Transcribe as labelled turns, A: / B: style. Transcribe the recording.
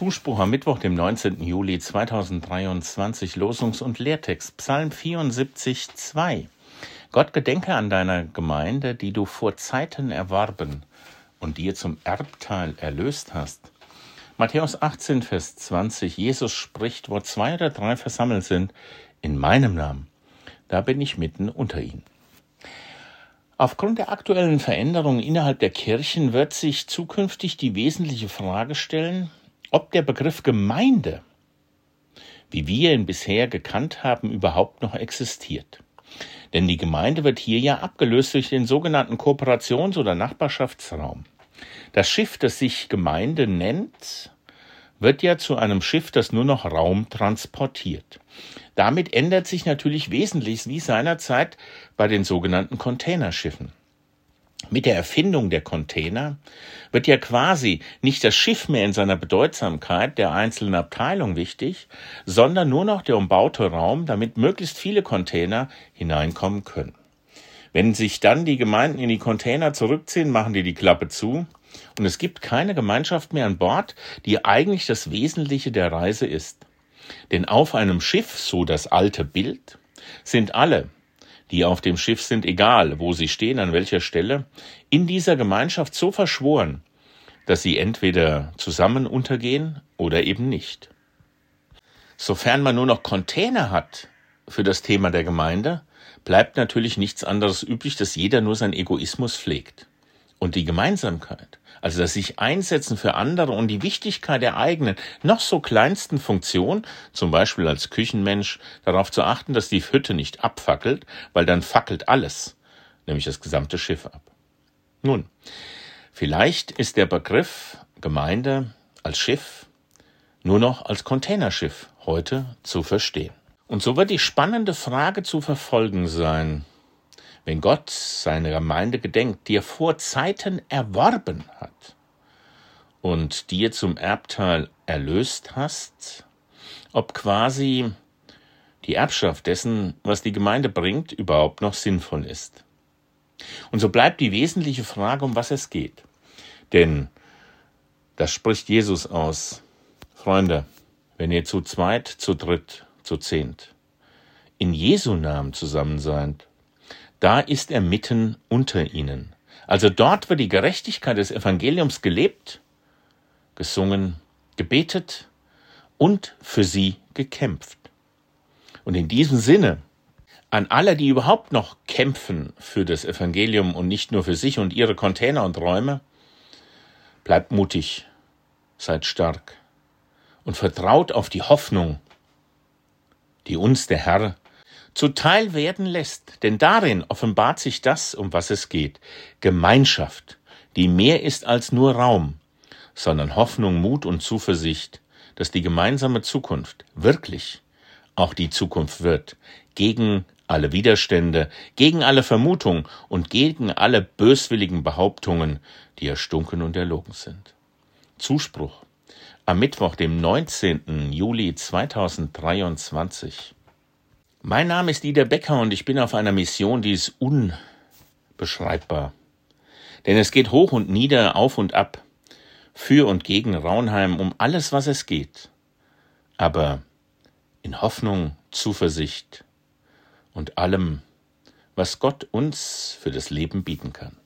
A: Zuspruch am Mittwoch, dem 19. Juli 2023, Losungs- und Lehrtext, Psalm 74, 2. Gott, gedenke an deiner Gemeinde, die du vor Zeiten erworben und dir zum Erbteil erlöst hast. Matthäus 18, Vers 20, Jesus spricht, wo 2 oder 3 versammelt sind, in meinem Namen, da bin ich mitten unter ihnen. Aufgrund der aktuellen Veränderungen innerhalb der Kirchen wird sich zukünftig die wesentliche Frage stellen, ob der Begriff Gemeinde, wie wir ihn bisher gekannt haben, überhaupt noch existiert. Denn die Gemeinde wird hier ja abgelöst durch den sogenannten Kooperations- oder Nachbarschaftsraum. Das Schiff, das sich Gemeinde nennt, wird ja zu einem Schiff, das nur noch Raum transportiert. Damit ändert sich natürlich Wesentliches wie seinerzeit bei den sogenannten Containerschiffen. Mit der Erfindung der Container wird ja quasi nicht das Schiff mehr in seiner Bedeutsamkeit der einzelnen Abteilung wichtig, sondern nur noch der umbaute Raum, damit möglichst viele Container hineinkommen können. Wenn sich dann die Gemeinden in die Container zurückziehen, machen die Klappe zu und es gibt keine Gemeinschaft mehr an Bord, die eigentlich das Wesentliche der Reise ist. Denn auf einem Schiff, so das alte Bild, sind alle, die auf dem Schiff sind, egal wo sie stehen, an welcher Stelle, in dieser Gemeinschaft so verschworen, dass sie entweder zusammen untergehen oder eben nicht. Sofern man nur noch Container hat für das Thema der Gemeinde, bleibt natürlich nichts anderes übrig, dass jeder nur seinen Egoismus pflegt. Und die Gemeinsamkeit, also das sich einsetzen für andere und die Wichtigkeit der eigenen, noch so kleinsten Funktion, zum Beispiel als Küchenmensch, darauf zu achten, dass die Hütte nicht abfackelt, weil dann fackelt alles, nämlich das gesamte Schiff ab. Nun, vielleicht ist der Begriff Gemeinde als Schiff nur noch als Containerschiff heute zu verstehen. Und so wird die spannende Frage zu verfolgen sein, wenn Gott seine Gemeinde gedenkt, die er vor Zeiten erworben hat und dir zum Erbteil erlöst hast, ob quasi die Erbschaft dessen, was die Gemeinde bringt, überhaupt noch sinnvoll ist. Und so bleibt die wesentliche Frage, um was es geht. Denn das spricht Jesus aus. Freunde, wenn ihr zu zweit, zu dritt, zu zehnt in Jesu Namen zusammen seid, da ist er mitten unter ihnen. Also dort wird die Gerechtigkeit des Evangeliums gelebt, gesungen, gebetet und für sie gekämpft. Und in diesem Sinne, an alle, die überhaupt noch kämpfen für das Evangelium und nicht nur für sich und ihre Container und Räume, bleibt mutig, seid stark und vertraut auf die Hoffnung, die uns der Herr zuteil werden lässt, denn darin offenbart sich das, um was es geht. Gemeinschaft, die mehr ist als nur Raum, sondern Hoffnung, Mut und Zuversicht, dass die gemeinsame Zukunft wirklich auch die Zukunft wird, gegen alle Widerstände, gegen alle Vermutungen und gegen alle böswilligen Behauptungen, die erstunken und erlogen sind. Zuspruch am Mittwoch, dem 19. Juli 2023. Mein Name ist Dieter Becker und ich bin auf einer Mission, die ist unbeschreibbar. Denn es geht hoch und nieder, auf und ab, für und gegen Raunheim, um alles, was es geht. Aber in Hoffnung, Zuversicht und allem, was Gott uns für das Leben bieten kann.